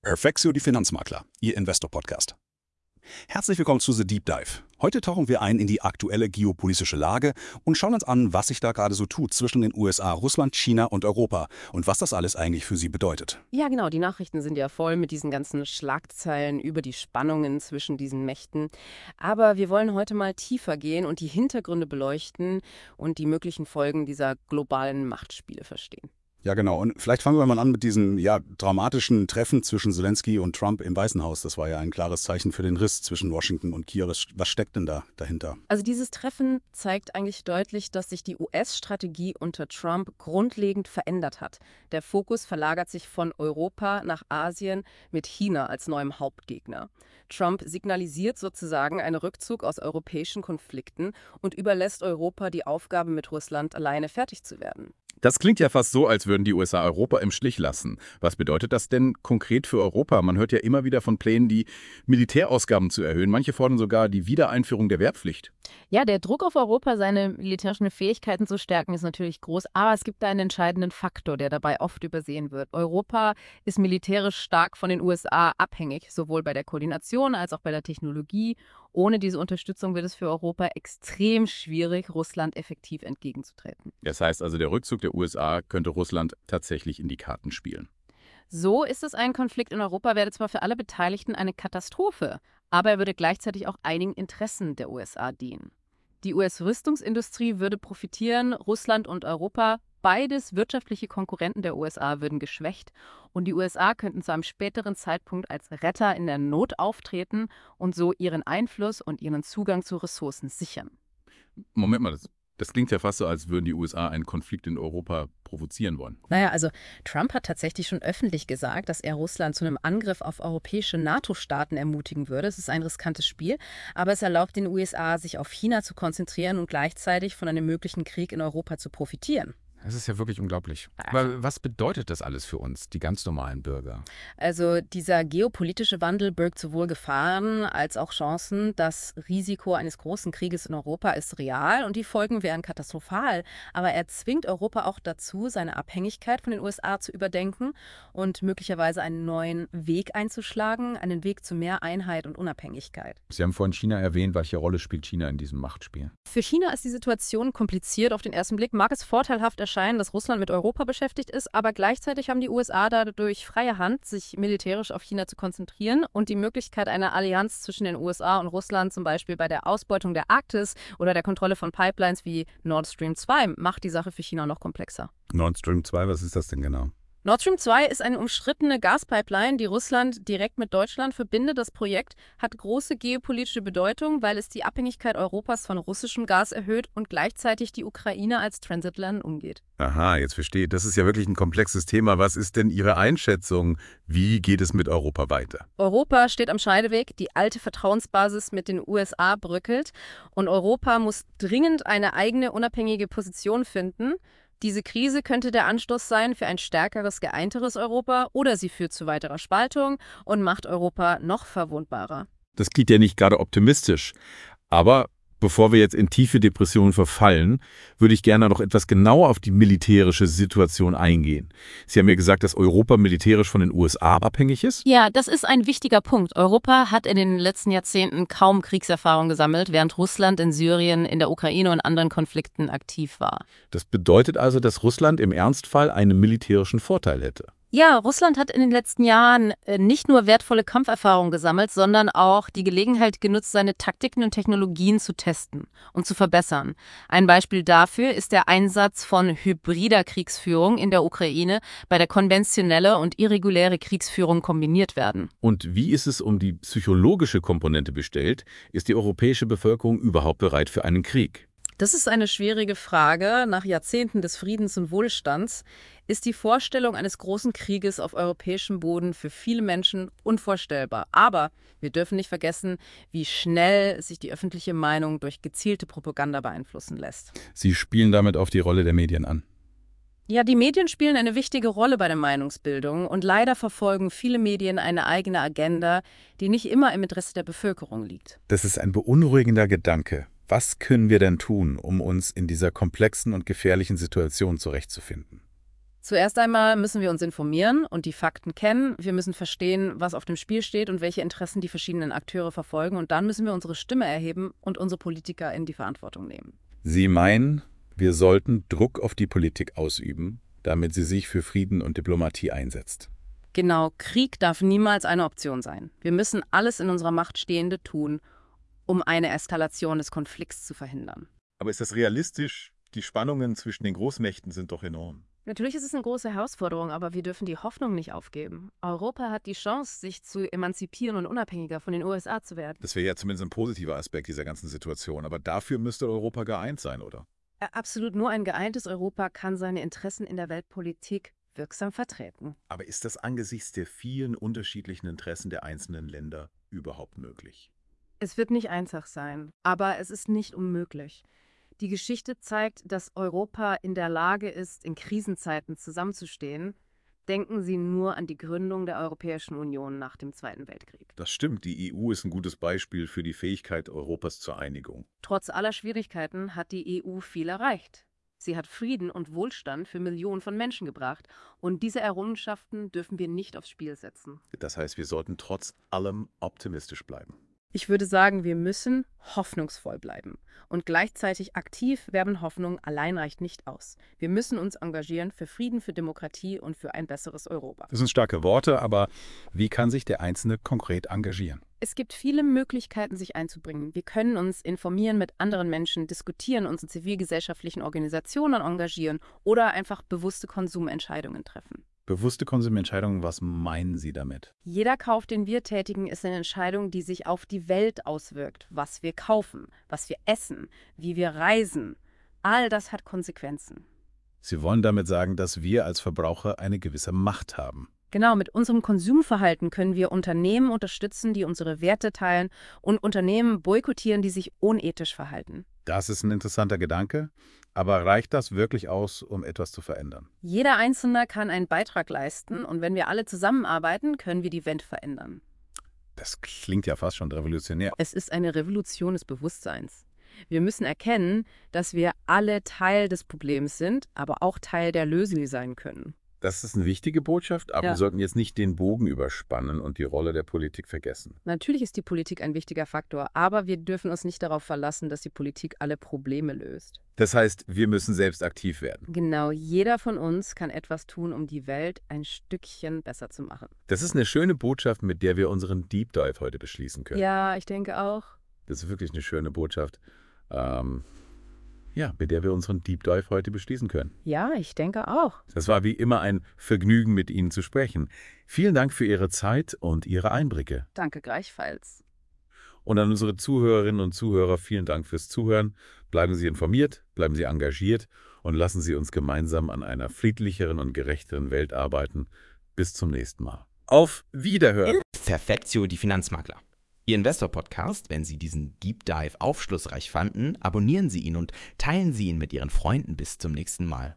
Perfectio die Finanzmakler, Ihr Investor-Podcast. Herzlich willkommen zu The Deep Dive. Heute tauchen wir ein in die aktuelle geopolitische Lage und schauen uns an, was sich da gerade so tut zwischen den USA, Russland, China und Europa und was das alles eigentlich für sie bedeutet. Ja, genau. Die Nachrichten sind ja voll mit diesen ganzen Schlagzeilen über die Spannungen zwischen diesen Mächten. Aber wir wollen heute mal tiefer gehen und die Hintergründe beleuchten und die möglichen Folgen dieser globalen Machtspiele verstehen. Ja, genau. Und vielleicht fangen wir mal an mit diesem dramatischen Treffen zwischen Zelensky und Trump im Weißen Haus. Das war ja ein klares Zeichen für den Riss zwischen Washington und Kiew. Was steckt denn da dahinter? Also dieses Treffen zeigt eigentlich deutlich, dass sich die US-Strategie unter Trump grundlegend verändert hat. Der Fokus verlagert sich von Europa nach Asien mit China als neuem Hauptgegner. Trump signalisiert sozusagen einen Rückzug aus europäischen Konflikten und überlässt Europa die Aufgabe, mit Russland alleine fertig zu werden. Das klingt ja fast so, als würden die USA Europa im Stich lassen. Was bedeutet das denn konkret für Europa? Man hört ja immer wieder von Plänen, die Militärausgaben zu erhöhen. Manche fordern sogar die Wiedereinführung der Wehrpflicht. Ja, der Druck auf Europa, seine militärischen Fähigkeiten zu stärken, ist natürlich groß. Aber es gibt da einen entscheidenden Faktor, der dabei oft übersehen wird. Europa ist militärisch stark von den USA abhängig, sowohl bei der Koordination als auch bei der Technologie. Ohne diese Unterstützung wird es für Europa extrem schwierig, Russland effektiv entgegenzutreten. Das heißt also, der Rückzug der USA könnte Russland tatsächlich in die Karten spielen. So ist es, ein Konflikt in Europa wäre zwar für alle Beteiligten eine Katastrophe, aber er würde gleichzeitig auch einigen Interessen der USA dienen. Die US-Rüstungsindustrie würde profitieren, Russland und Europa, beides wirtschaftliche Konkurrenten der USA, würden geschwächt und die USA könnten zu einem späteren Zeitpunkt als Retter in der Not auftreten und so ihren Einfluss und ihren Zugang zu Ressourcen sichern. Moment mal, das klingt ja fast so, als würden die USA einen Konflikt in Europa provozieren wollen. Naja, also Trump hat tatsächlich schon öffentlich gesagt, dass er Russland zu einem Angriff auf europäische NATO-Staaten ermutigen würde. Es ist ein riskantes Spiel, aber es erlaubt den USA, sich auf China zu konzentrieren und gleichzeitig von einem möglichen Krieg in Europa zu profitieren. Das ist ja wirklich unglaublich. Aber was bedeutet das alles für uns, die ganz normalen Bürger? Also dieser geopolitische Wandel birgt sowohl Gefahren als auch Chancen. Das Risiko eines großen Krieges in Europa ist real und die Folgen wären katastrophal. Aber er zwingt Europa auch dazu, seine Abhängigkeit von den USA zu überdenken und möglicherweise einen neuen Weg einzuschlagen, einen Weg zu mehr Einheit und Unabhängigkeit. Sie haben vorhin China erwähnt. Welche Rolle spielt China in diesem Machtspiel? Für China ist die Situation kompliziert. Auf den ersten Blick mag es vorteilhaft erscheinen, dass Russland mit Europa beschäftigt ist, aber gleichzeitig haben die USA dadurch freie Hand, sich militärisch auf China zu konzentrieren und die Möglichkeit einer Allianz zwischen den USA und Russland, zum Beispiel bei der Ausbeutung der Arktis oder der Kontrolle von Pipelines wie Nord Stream 2, macht die Sache für China noch komplexer. Nord Stream 2, was ist das denn genau? Nord Stream 2 ist eine umstrittene Gaspipeline, die Russland direkt mit Deutschland verbindet. Das Projekt hat große geopolitische Bedeutung, weil es die Abhängigkeit Europas von russischem Gas erhöht und gleichzeitig die Ukraine als Transitland umgeht. Aha, jetzt verstehe. Das ist ja wirklich ein komplexes Thema. Was ist denn Ihre Einschätzung? Wie geht es mit Europa weiter? Europa steht am Scheideweg, die alte Vertrauensbasis mit den USA bröckelt und Europa muss dringend eine eigene unabhängige Position finden. Diese Krise könnte der Anstoß sein für ein stärkeres, geeinteres Europa oder sie führt zu weiterer Spaltung und macht Europa noch verwundbarer. Das klingt ja nicht gerade optimistisch. Aber bevor wir jetzt in tiefe Depressionen verfallen, würde ich gerne noch etwas genauer auf die militärische Situation eingehen. Sie haben ja gesagt, dass Europa militärisch von den USA abhängig ist? Ja, das ist ein wichtiger Punkt. Europa hat in den letzten Jahrzehnten kaum Kriegserfahrung gesammelt, während Russland in Syrien, in der Ukraine und anderen Konflikten aktiv war. Das bedeutet also, dass Russland im Ernstfall einen militärischen Vorteil hätte. Ja, Russland hat in den letzten Jahren nicht nur wertvolle Kampferfahrung gesammelt, sondern auch die Gelegenheit genutzt, seine Taktiken und Technologien zu testen und zu verbessern. Ein Beispiel dafür ist der Einsatz von hybrider Kriegsführung in der Ukraine, bei der konventionelle und irreguläre Kriegsführung kombiniert werden. Und wie ist es um die psychologische Komponente bestellt? Ist die europäische Bevölkerung überhaupt bereit für einen Krieg? Das ist eine schwierige Frage. Nach Jahrzehnten des Friedens und Wohlstands ist die Vorstellung eines großen Krieges auf europäischem Boden für viele Menschen unvorstellbar. Aber wir dürfen nicht vergessen, wie schnell sich die öffentliche Meinung durch gezielte Propaganda beeinflussen lässt. Sie spielen damit auf die Rolle der Medien an. Ja, die Medien spielen eine wichtige Rolle bei der Meinungsbildung und leider verfolgen viele Medien eine eigene Agenda, die nicht immer im Interesse der Bevölkerung liegt. Das ist ein beunruhigender Gedanke. Was können wir denn tun, um uns in dieser komplexen und gefährlichen Situation zurechtzufinden? Zuerst einmal müssen wir uns informieren und die Fakten kennen. Wir müssen verstehen, was auf dem Spiel steht und welche Interessen die verschiedenen Akteure verfolgen. Und dann müssen wir unsere Stimme erheben und unsere Politiker in die Verantwortung nehmen. Sie meinen, wir sollten Druck auf die Politik ausüben, damit sie sich für Frieden und Diplomatie einsetzt. Genau, Krieg darf niemals eine Option sein. Wir müssen alles in unserer Macht Stehende tun, um eine Eskalation des Konflikts zu verhindern. Aber ist das realistisch? Die Spannungen zwischen den Großmächten sind doch enorm. Natürlich ist es eine große Herausforderung, aber wir dürfen die Hoffnung nicht aufgeben. Europa hat die Chance, sich zu emanzipieren und unabhängiger von den USA zu werden. Das wäre ja zumindest ein positiver Aspekt dieser ganzen Situation. Aber dafür müsste Europa geeint sein, oder? Absolut, nur ein geeintes Europa kann seine Interessen in der Weltpolitik wirksam vertreten. Aber ist das angesichts der vielen unterschiedlichen Interessen der einzelnen Länder überhaupt möglich? Es wird nicht einfach sein, aber es ist nicht unmöglich. Die Geschichte zeigt, dass Europa in der Lage ist, in Krisenzeiten zusammenzustehen. Denken Sie nur an die Gründung der Europäischen Union nach dem Zweiten Weltkrieg. Das stimmt, die EU ist ein gutes Beispiel für die Fähigkeit Europas zur Einigung. Trotz aller Schwierigkeiten hat die EU viel erreicht. Sie hat Frieden und Wohlstand für Millionen von Menschen gebracht. Und diese Errungenschaften dürfen wir nicht aufs Spiel setzen. Das heißt, wir sollten trotz allem optimistisch bleiben. Ich würde sagen, wir müssen hoffnungsvoll bleiben und gleichzeitig aktiv werden. Hoffnung allein reicht nicht aus. Wir müssen uns engagieren für Frieden, für Demokratie und für ein besseres Europa. Das sind starke Worte, aber wie kann sich der Einzelne konkret engagieren? Es gibt viele Möglichkeiten, sich einzubringen. Wir können uns informieren mit anderen Menschen, diskutieren, uns in zivilgesellschaftlichen Organisationen engagieren oder einfach bewusste Konsumentscheidungen treffen. Bewusste Konsumentscheidungen, was meinen Sie damit? Jeder Kauf, den wir tätigen, ist eine Entscheidung, die sich auf die Welt auswirkt. Was wir kaufen, was wir essen, wie wir reisen. All das hat Konsequenzen. Sie wollen damit sagen, dass wir als Verbraucher eine gewisse Macht haben. Genau, mit unserem Konsumverhalten können wir Unternehmen unterstützen, die unsere Werte teilen und Unternehmen boykottieren, die sich unethisch verhalten. Das ist ein interessanter Gedanke, aber reicht das wirklich aus, um etwas zu verändern? Jeder Einzelne kann einen Beitrag leisten und wenn wir alle zusammenarbeiten, können wir die Welt verändern. Das klingt ja fast schon revolutionär. Es ist eine Revolution des Bewusstseins. Wir müssen erkennen, dass wir alle Teil des Problems sind, aber auch Teil der Lösung sein können. Das ist eine wichtige Botschaft, aber Ja. wir sollten jetzt nicht den Bogen überspannen und die Rolle der Politik vergessen. Natürlich ist die Politik ein wichtiger Faktor, aber wir dürfen uns nicht darauf verlassen, dass die Politik alle Probleme löst. Das heißt, wir müssen selbst aktiv werden. Genau, jeder von uns kann etwas tun, um die Welt ein Stückchen besser zu machen. Das ist eine schöne Botschaft, mit der wir unseren Deep Dive heute beschließen können. Ja, ich denke auch. Das ist wirklich eine schöne Botschaft, mit der wir unseren Deep Dive heute beschließen können. Ja, ich denke auch. Das war wie immer ein Vergnügen, mit Ihnen zu sprechen. Vielen Dank für Ihre Zeit und Ihre Einblicke. Danke gleichfalls. Und an unsere Zuhörerinnen und Zuhörer vielen Dank fürs Zuhören. Bleiben Sie informiert, bleiben Sie engagiert und lassen Sie uns gemeinsam an einer friedlicheren und gerechteren Welt arbeiten. Bis zum nächsten Mal. Auf Wiederhören! Perfektio, die Finanzmakler. Ihr Investor-Podcast, wenn Sie diesen Deep Dive aufschlussreich fanden, abonnieren Sie ihn und teilen Sie ihn mit Ihren Freunden. Bis zum nächsten Mal.